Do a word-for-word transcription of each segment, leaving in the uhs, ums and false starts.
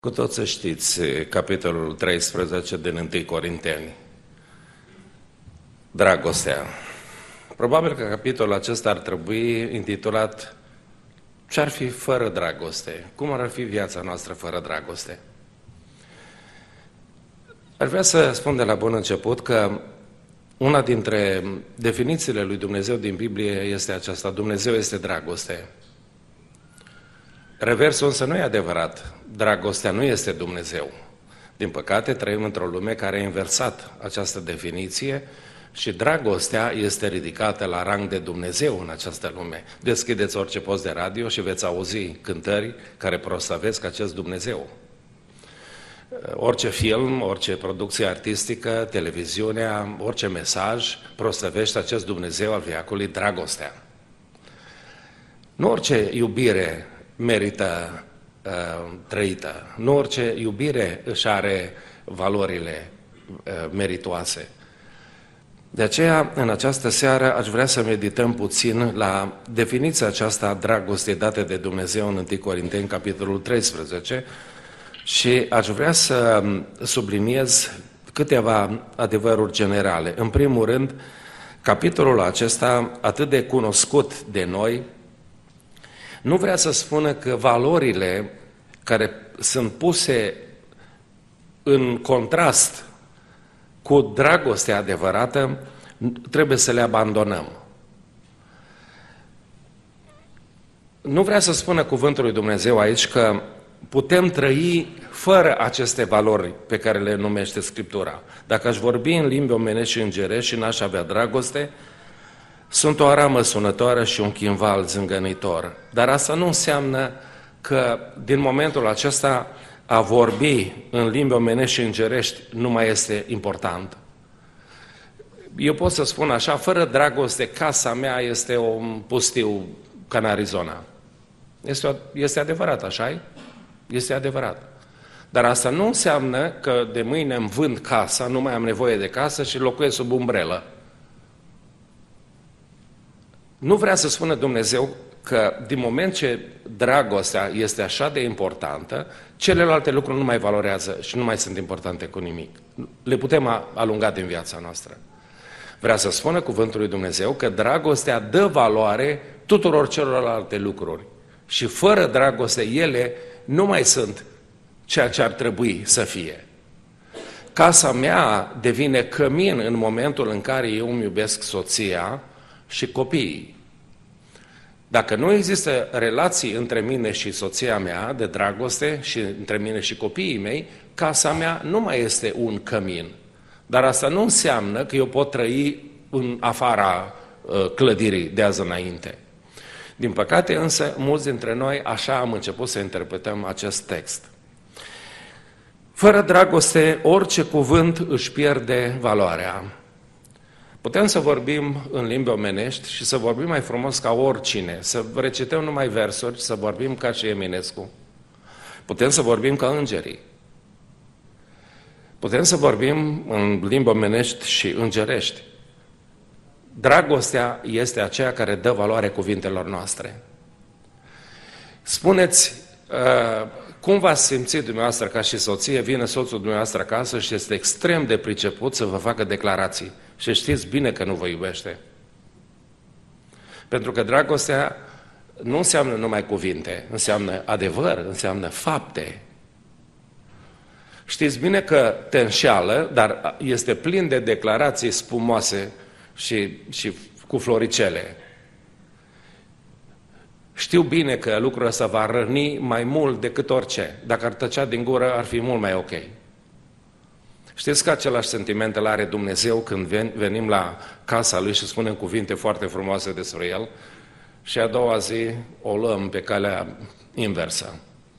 Cu toți știți capitolul treisprezece din întâi Corinteni, dragostea. Probabil că capitolul acesta ar trebui intitulat Ce-ar fi fără dragoste? Cum ar fi viața noastră fără dragoste? Ar vrea să spun de la bun început că una dintre definițiile lui Dumnezeu din Biblie este aceasta: Dumnezeu este dragoste. Reversul însă nu e adevărat. Dragostea nu este Dumnezeu. Din păcate, trăim într-o lume care a inversat această definiție și dragostea este ridicată la rang de Dumnezeu în această lume. Deschideți orice post de radio și veți auzi cântări care proslăvesc acest Dumnezeu. Orice film, orice producție artistică, televiziunea, orice mesaj proslăvește acest Dumnezeu al veacului, dragostea. Nu orice iubire merită uh, trăită. Nu orice iubire își are valorile uh, meritoase. De aceea, în această seară, aș vrea să medităm puțin la definiția aceasta a dragostei date de Dumnezeu în întâi Corinteni, capitolul treisprezece, și aș vrea să subliniez câteva adevăruri generale. În primul rând, capitolul acesta, atât de cunoscut de noi, nu vrea să spună că valorile care sunt puse în contrast cu dragostea adevărată trebuie să le abandonăm. Nu vrea să spună cuvântul lui Dumnezeu aici că putem trăi fără aceste valori pe care le numește Scriptura. Dacă aș vorbi în limbi omenești și îngerești și n-aș avea dragoste, sunt o aramă sunătoare și un chimval zângănitor. Dar asta nu înseamnă că din momentul acesta a vorbi în limbi omenești și îngerești nu mai este important. Eu pot să spun așa, fără dragoste, casa mea este un pustiu ca în Arizona. Este, o, este adevărat, așa-i? Este adevărat. Dar asta nu înseamnă că de mâine îmi vând casa, nu mai am nevoie de casă și locuiesc sub umbrelă. Nu vrea să spună Dumnezeu că din moment ce dragostea este așa de importantă, celelalte lucruri nu mai valorează și nu mai sunt importante cu nimic. Le putem alunga din viața noastră. Vrea să spună cuvântul lui Dumnezeu că dragostea dă valoare tuturor celorlalte lucruri. Și fără dragoste ele nu mai sunt ceea ce ar trebui să fie. Casa mea devine cămin în momentul în care eu îmi iubesc soția și copiii. Dacă nu există relații între mine și soția mea de dragoste și între mine și copiii mei, casa mea nu mai este un cămin. Dar asta nu înseamnă că eu pot trăi în afara uh, clădirii de azi înainte. Din păcate însă, mulți dintre noi așa am început să interpretăm acest text. Fără dragoste, orice cuvânt își pierde valoarea. Putem să vorbim în limbi omenești și să vorbim mai frumos ca oricine, să recităm numai versuri, să vorbim ca și Eminescu. Putem să vorbim ca îngerii. Putem să vorbim în limbi omenești și îngerești. Dragostea este aceea care dă valoare cuvintelor noastre. Spuneți, uh, cum v-ați simțit dumneavoastră ca și soție, vine soțul dumneavoastră acasă și este extrem de priceput să vă facă declarații. Și știți bine că nu vă iubește. Pentru că dragostea nu înseamnă numai cuvinte, înseamnă adevăr, înseamnă fapte. Știți bine că te înșeală, dar este plin de declarații spumoase și, și cu floricele. Știu bine că lucrul ăsta va răni mai mult decât orice. Dacă ar tăcea din gură, ar fi mult mai ok. Știți că același sentiment îl are Dumnezeu când venim la casa Lui și spunem cuvinte foarte frumoase despre El și a doua zi o luăm pe calea inversă.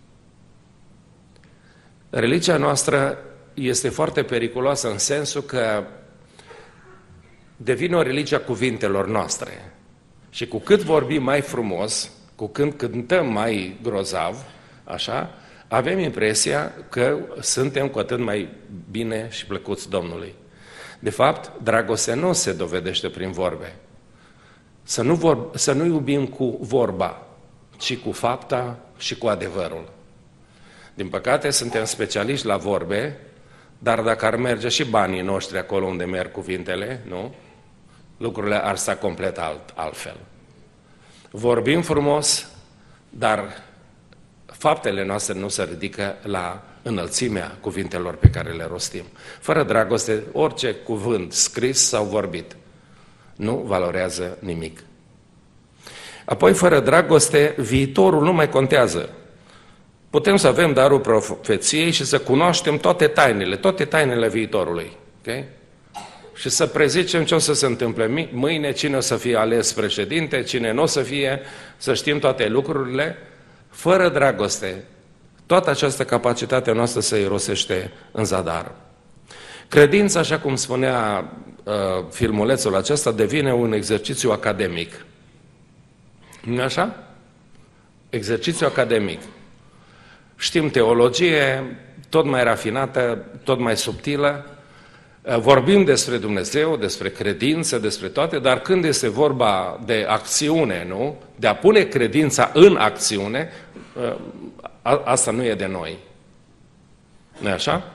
Religia noastră este foarte periculoasă în sensul că devine o religie a cuvintelor noastre. Și cu cât vorbim mai frumos, cu cât cântăm mai grozav, așa, avem impresia că suntem cu atât mai bine și plăcuți Domnului. De fapt, dragostea nu se dovedește prin vorbe. Să nu, vor, să nu iubim cu vorba, ci cu fapta și cu adevărul. Din păcate, suntem specialiști la vorbe, dar dacă ar merge și banii noștri acolo unde merg cuvintele, nu? Lucrurile ar sta complet alt, altfel. Vorbim frumos, dar faptele noastre nu se ridică la înălțimea cuvintelor pe care le rostim. Fără dragoste, orice cuvânt scris sau vorbit nu valorează nimic. Apoi, fără dragoste, viitorul nu mai contează. Putem să avem darul profeției și să cunoaștem toate tainele, toate tainele viitorului. Okay? Și să prezicem ce o să se întâmple mâine, cine o să fie ales președinte, cine nu o să fie, să știm toate lucrurile. Fără dragoste, toată această capacitate noastră se irosește în zadar. Credința, așa cum spunea uh, filmulețul acesta, devine un exercițiu academic. Nu așa? Exercițiu academic. Știm teologie tot mai rafinată, tot mai subtilă, vorbim despre Dumnezeu, despre credință, despre toate, dar când este vorba de acțiune, nu? De a pune credința în acțiune, asta nu e de noi. Nu e așa?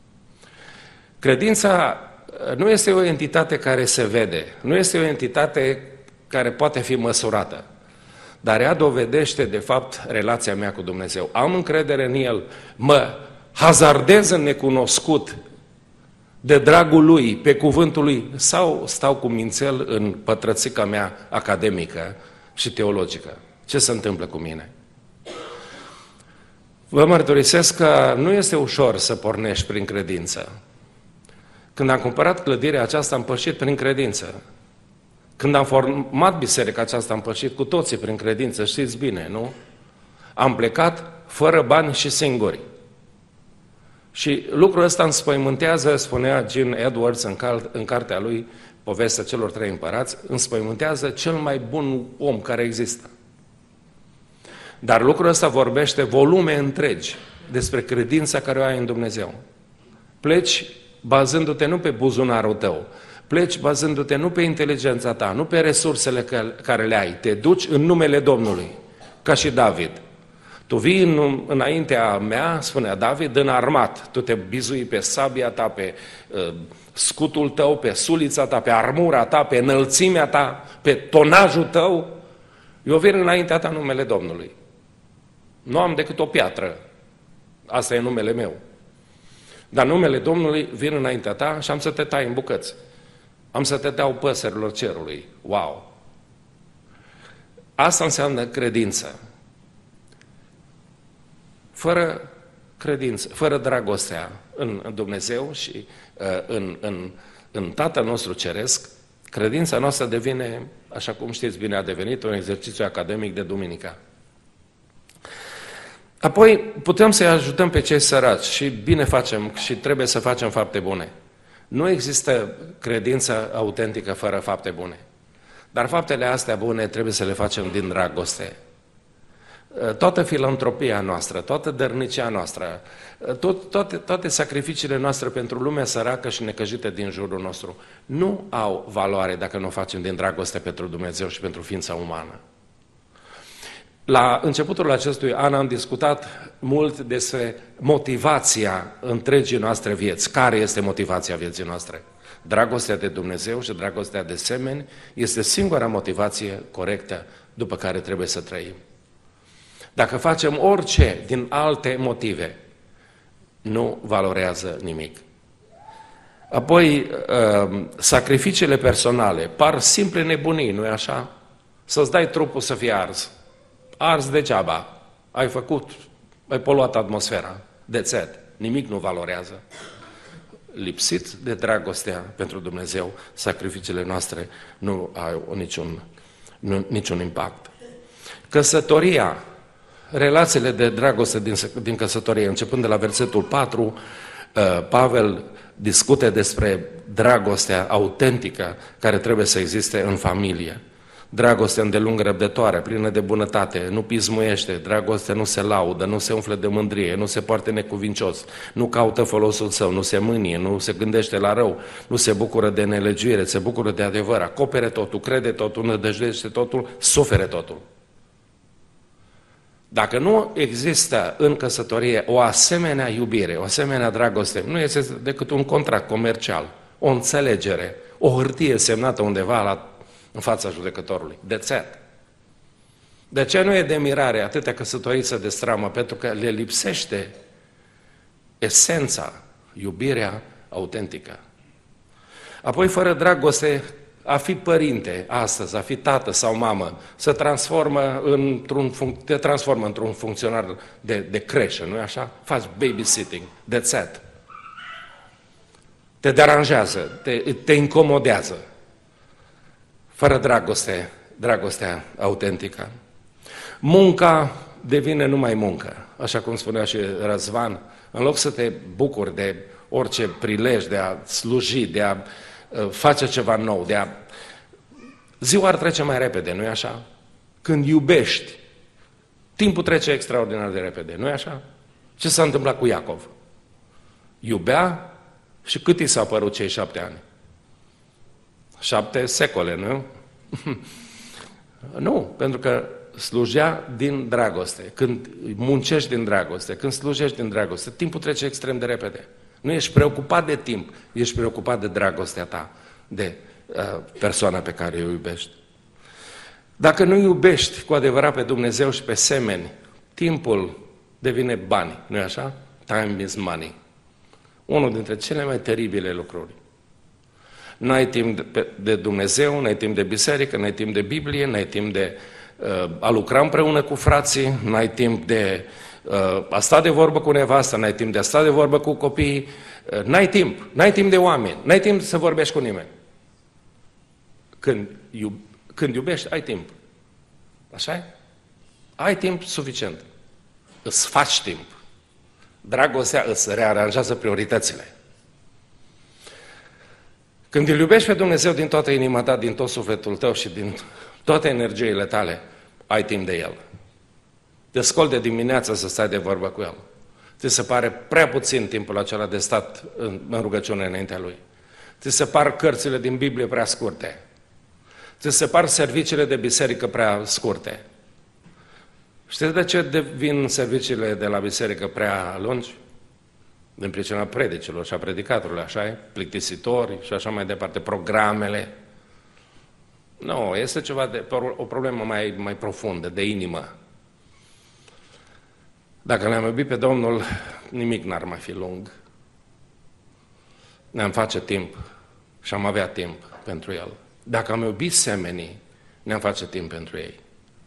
Credința nu este o entitate care se vede, nu este o entitate care poate fi măsurată, dar ea dovedește, de fapt, relația mea cu Dumnezeu. Am încredere în El, mă hazardez în necunoscut de dragul Lui, pe cuvântul Lui, sau stau cu mințel în pătrățica mea academică și teologică. Ce se întâmplă cu mine? Vă mărturisesc că nu este ușor să pornești prin credință. Când am cumpărat clădirea aceasta, am pășit prin credință. Când am format biserica aceasta, am pășit cu toții prin credință, știți bine, nu? Am plecat fără bani și singuri. Și lucrul ăsta înspăimântează, spunea Gene Edwards în, cal, în cartea lui, Povestea celor trei împărați, înspăimântează cel mai bun om care există. Dar lucrul ăsta vorbește volume întregi despre credința care o ai în Dumnezeu. Pleci bazându-te nu pe buzunarul tău, pleci bazându-te nu pe inteligența ta, nu pe resursele care le ai, te duci în numele Domnului, ca și David. Tu vii în, înaintea mea, spunea David, înarmat, tu te bizui pe sabia ta, pe uh, scutul tău, pe sulița ta, pe armura ta, pe înălțimea ta, pe tonajul tău. Eu vin înaintea ta în numele Domnului. Nu am decât o piatră, asta e numele meu. Dar numele Domnului vin înaintea ta și am să te tai în bucăți. Am să te dau păsărilor cerului. Wow! Asta înseamnă credință. Fără credință, fără dragostea în Dumnezeu și uh, în, în, în Tatăl nostru Ceresc, credința noastră devine, așa cum știți bine, a devenit un exercițiu academic de duminică. Apoi putem să-i ajutăm pe cei săraci și bine facem și trebuie să facem fapte bune. Nu există credință autentică fără fapte bune. Dar faptele astea bune trebuie să le facem din dragoste. Toată filantropia noastră, toată dărnicia noastră, tot, toate, toate sacrificiile noastre pentru lumea săracă și necăjită din jurul nostru nu au valoare dacă nu o facem din dragoste pentru Dumnezeu și pentru ființa umană. La începutul acestui an am discutat mult despre motivația întregii noastre vieți. Care este motivația vieții noastre? Dragostea de Dumnezeu și dragostea de semeni este singura motivație corectă după care trebuie să trăim. Dacă facem orice din alte motive, nu valorează nimic. Apoi, sacrificiile personale par simple nebunii, nu-i așa? Să-ți dai trupul să fie ars. Ars degeaba. Ai făcut, ai poluat atmosfera. That's it. Nimic nu valorează. Lipsit de dragostea pentru Dumnezeu, sacrificiile noastre nu au niciun, nu, niciun impact. Căsătoria, relațiile de dragoste din, din căsătorie, începând de la versetul patru, Pavel discute despre dragostea autentică care trebuie să existe în familie. Dragostea îndelungă răbdătoare, plină de bunătate, nu pismuiește, dragostea nu se laudă, nu se umflă de mândrie, nu se poartă necuvincios, nu caută folosul său, nu se mânie, nu se gândește la rău, nu se bucură de nelegiuire, se bucură de adevăr, acopere totul, crede totul, nădăjduiește totul, sufere totul. Dacă nu există în căsătorie o asemenea iubire, o asemenea dragoste, nu este decât un contract comercial, o înțelegere, o hârtie semnată undeva la, în fața judecătorului. That's it. De ce nu e de mirare atâtea căsătorii se destramă? Pentru că le lipsește esența, iubirea autentică. Apoi, fără dragoste, a fi părinte astăzi, a fi tată sau mamă, se transformă într-un, te transformă într-un funcționar de, de creșă, nu-i așa? Faci babysitting, that's it. Te deranjează, te, te incomodează. Fără dragoste, dragostea autentică. Munca devine numai muncă, așa cum spunea și Răzvan. În loc să te bucuri de orice prilej, de a sluji, de a uh, face ceva nou, de a... Ziua ar trece mai repede, nu-i așa? Când iubești, timpul trece extraordinar de repede, nu-i așa? Ce s-a întâmplat cu Iacov? Iubea și cât i s-a părut cei șapte ani? Șapte secole, nu? Nu, pentru că slujea din dragoste. Când muncești din dragoste, când slujești din dragoste, timpul trece extrem de repede. Nu ești preocupat de timp, ești preocupat de dragostea ta, de uh, persoana pe care o iubești. Dacă nu iubești cu adevărat pe Dumnezeu și pe semeni, timpul devine bani, nu-i așa? Time is money. Unul dintre cele mai teribile lucruri. N-ai timp de, de Dumnezeu, n-ai timp de biserică, n-ai timp de Biblie, n-ai timp de uh, a lucra împreună cu frații, n-ai timp de uh, a sta de vorbă cu nevasta, n-ai timp de a sta de vorbă cu copiii, uh, n-ai timp, n-ai timp de oameni, n-ai timp să vorbești cu nimeni. Când, iub, când iubești, ai timp. Așa-i? Ai timp suficient. Îți faci timp. Dragostea îți rearanjează prioritățile. Când îl iubești pe Dumnezeu din toată inima ta, din tot sufletul tău și din toate energiile tale, ai timp de El. Te scoli de dimineață să stai de vorbă cu El. Ți se pare prea puțin timpul acela de stat în, în rugăciune înaintea Lui. Ți se par cărțile din Biblie prea scurte. Ți se par serviciile de biserică prea scurte. Știți de ce devin serviciile de la biserică prea lungi? Din pricina predicilor și a predicatorilor, așa e? Plictisitori și așa mai departe, programele. Nu, este ceva de, o problemă mai, mai profundă, de inimă. Dacă ne-am iubit pe Domnul, nimic n-ar mai fi lung. Ne-am face timp și am avea timp pentru El. Dacă am iubit semenii, ne-am face timp pentru ei.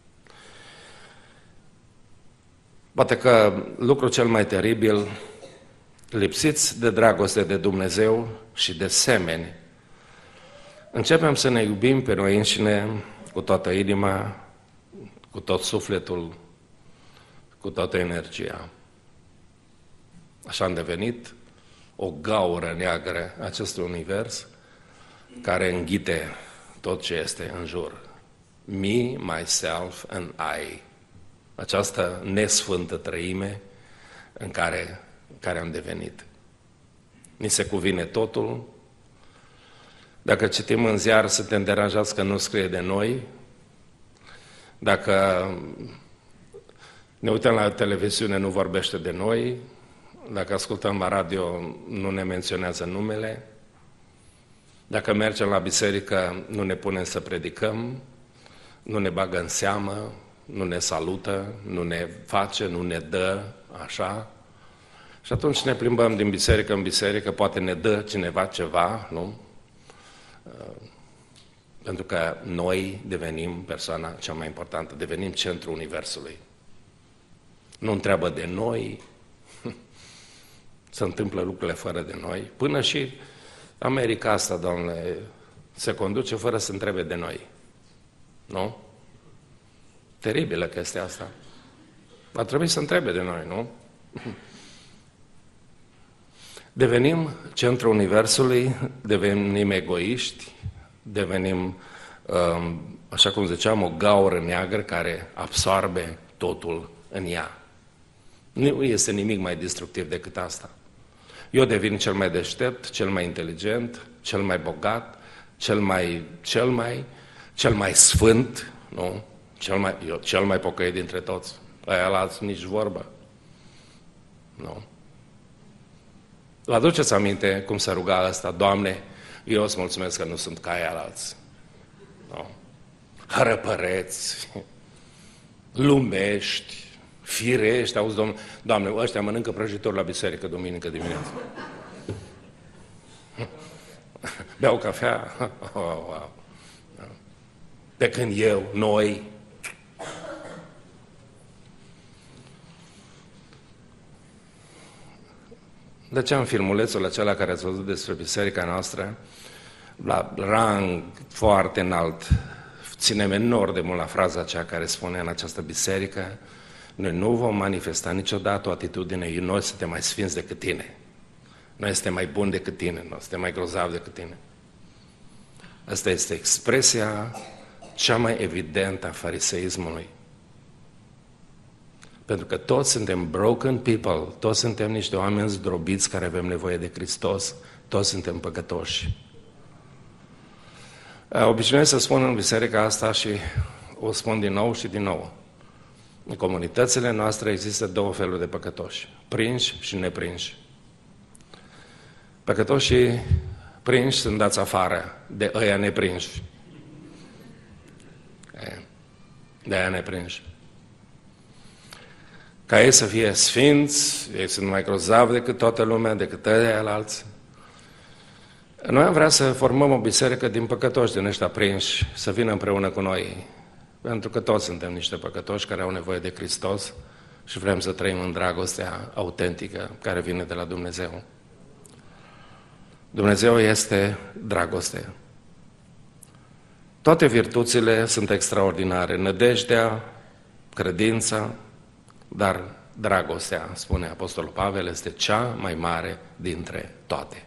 Poate că lucrul cel mai teribil, lipsiți de dragoste de Dumnezeu și de semeni, începem să ne iubim pe noi înșine cu toată inima, cu tot sufletul, cu toată energia. Așa am devenit o gaură neagră acestui univers care înghite tot ce este în jur. Me, myself and I. Această nesfântă trăime în care, în care am devenit. Ni se cuvine totul. Dacă citim în ziar, suntem deranjați că nu scrie de noi. Dacă ne uităm la televiziune, nu vorbește de noi. Dacă ascultăm la radio, nu ne menționează numele. Dacă mergem la biserică, nu ne punem să predicăm, nu ne bagă în seamă, nu ne salută, nu ne face, nu ne dă, așa. Și atunci ne plimbăm din biserică în biserică, poate ne dă cineva ceva, nu? Pentru că noi devenim persoana cea mai importantă, devenim centrul universului. Nu întreabă de noi, se întâmplă lucrurile fără de noi, până și America asta, domnule, se conduce fără să întrebe de noi. Nu? Teribilă chestia asta. Va trebui să întrebe de noi, nu? Devenim centrul universului, devenim egoiști, devenim, așa cum ziceam, o gaură neagră care absorbe totul în ea. Nu este nimic mai destructiv decât asta. Eu devin cel mai deștept, cel mai inteligent, cel mai bogat, cel mai, cel mai, cel mai sfânt, nu? Cel mai, eu, cel mai pocăit dintre toți. Aia la alții nici vorbă. Nu. Vă aduceți aminte cum se ruga ăsta? Doamne, eu îți mulțumesc că nu sunt ca aia la alții. Nu. Hărăpăreți, lumești, firești, auzi, Doamne, Doamne, ăștia mănâncă prăjitori la biserică duminică dimineața. Beau cafea. Oh, wow. Pe când eu, noi, de ce în filmulețul acela care ați văzut despre biserica noastră, la rang foarte înalt, ținem enorm de mult la fraza aceea care spune în această biserică, noi nu vom manifesta niciodată o atitudine, noi suntem mai sfinți decât tine. Noi suntem mai buni decât tine, noi suntem mai grozavi decât tine. Asta este expresia cea mai evidentă a fariseismului. Pentru că toți suntem broken people, toți suntem niște oameni zdrobiți care avem nevoie de Hristos, toți suntem păcătoși. Obișnuiesc să spun în biserica asta și o spun din nou și din nou. În comunitățile noastre există două feluri de păcătoși, prinși și neprinși. Păcătoșii prinși sunt dați afară de ăia neprinși. De aia neprinși. Ca ei să fie sfinți, ei sunt mai grozavi decât toată lumea, decât ăia la alții. Noi am vrea să formăm o biserică din păcătoși, din ăștia prinși, să vină împreună cu noi. Pentru că toți suntem niște păcătoși care au nevoie de Hristos și vrem să trăim în dragostea autentică care vine de la Dumnezeu. Dumnezeu este dragoste. Toate virtuțile sunt extraordinare. Nădejdea, credința, dar dragostea, spune Apostolul Pavel, este cea mai mare dintre toate.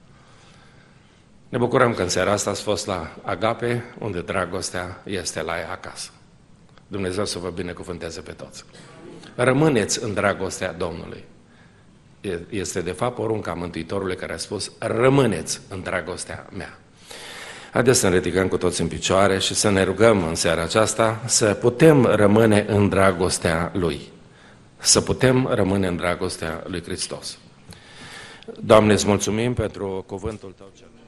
Ne bucurăm că în seara asta ați fost la Agape, unde dragostea este la ea acasă. Dumnezeu să vă binecuvânteze pe toți. Rămâneți în dragostea Domnului. Este de fapt porunca Mântuitorului care a spus, rămâneți în dragostea mea. Haideți să ne ridicăm cu toți în picioare și să ne rugăm în seara aceasta să putem rămâne în dragostea Lui. Să putem rămâne în dragostea lui Hristos. Doamne, îți mulțumim pentru cuvântul Tău cel